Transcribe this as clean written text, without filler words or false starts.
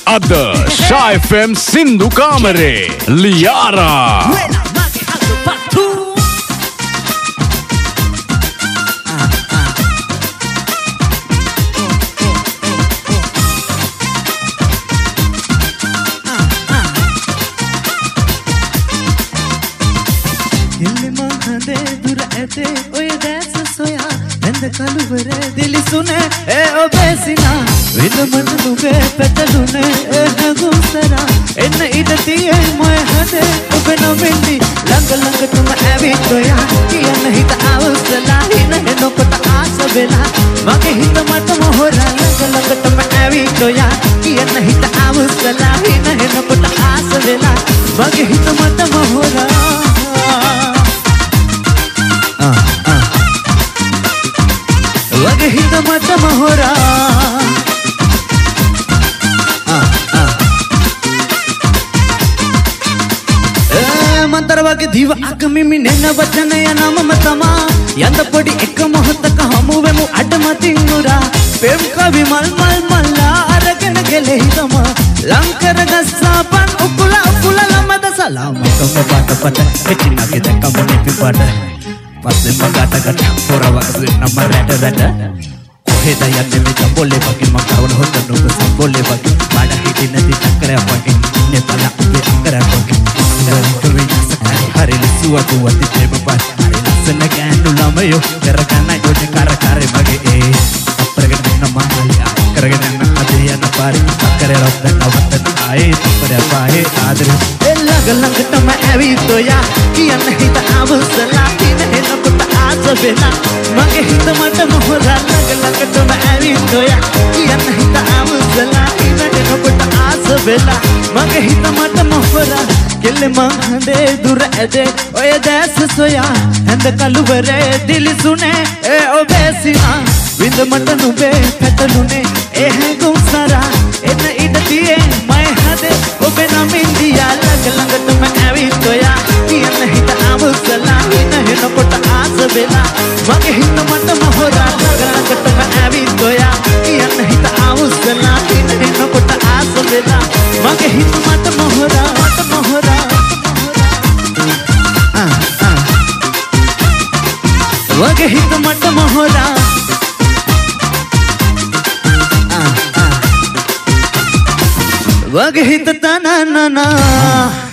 අද Sha FM සින්දු කාමරේ ලියාරා කලුවර දිලි සුනේ ඒ ඔබේසිනා විදමන නුගේ පැටලුනේ ඒ හගුසරා එන්න ඉඩ තියේ මොය හදේ ඔබ නොවෙන්නි ළඟ ළඟටම ඇවිත්ෝයා කියන්න හිත අවසලා හින හෙනකොට ආස වෙලා මගේ හිත මට මොහොරා ළඟ ළඟටම ඇවිත්ෝයා කියන්න හිත අවසලා හින හෙනකොට ආස වෙලා මගේ හිත මට මොහොරා වගේ හිත මට මොහොරා මන්තර වගේ දිව අගමිමි නෙන වචනය නමම තමා යඳ පොඩි එක මොහොතක හමුවෙමු අඩමතින් උරා පෙම් කවි මල් මල් මල්ලා අරගෙන ගෙලෙහි තමා ලංකර ගස්සා පන් උකුල ළමද සලාමකම පාට පට එචිනගේ දැක්කම නෙපි පාට පස්සේ මගටකට පොරවක්සේ නම රැට කොහෙද යන්නේ මේ ජම්බෝලේ වගේ මම කවන හොත නුඹ සම්බෝලේ වගේ බඩ හිටි නැති චක්‍රයක් වගේ නේ බල අපේ අක්කරයක් වගේ හරි ලිසුවක් වති තේම පාස් හරි ලස්සන ගෑනු ළමයෝ කරගන්න යෝජ කර මගේ ඒ අපරගෙන නම මාලියා කරගෙන යන අදේ යන පාරේ අක්කරේ රොත් නවත්තන ආයේ තුපරේ පායේ ආදරේ ළඟටම ඇවිත්ෝයා කියන්න හිත අවසලා හින හෙනකොට ආස වෙලා මගේ හිත මට මොහොරා ළඟටම ඇවිත්ෝයා කියන්න හිත අවසලා හින හෙනකොට ආස වෙලා මගේ හිත මට මොහොරා කෙල්ල මං හඳේ දුර ඇදේ ඔය දැස සොයා හැඳ කලුවරේ දිලි සුනේ ඒ ඔබේසිනා විඳ මට නුඹේ පැටලුනේ ඒ හැඟුම් සරා එන්න ඉඩ තියේ මය හදේ ඔබේ නම් ඉන්දියා ළඟටම ඇවිත්ෝයා කියන්න හිත අවසලා හින හෙනකොට ආස වෙලා මගේ හිත මට මොහොරා ළඟටම ඇවිත්ෝයා කියන්න හිත අවසලා හින හෙනකොට ආස වෙලා මගේ හිත මට මොහොරා වගේ හිත මට මොහොරා වගේ හිත තනනනා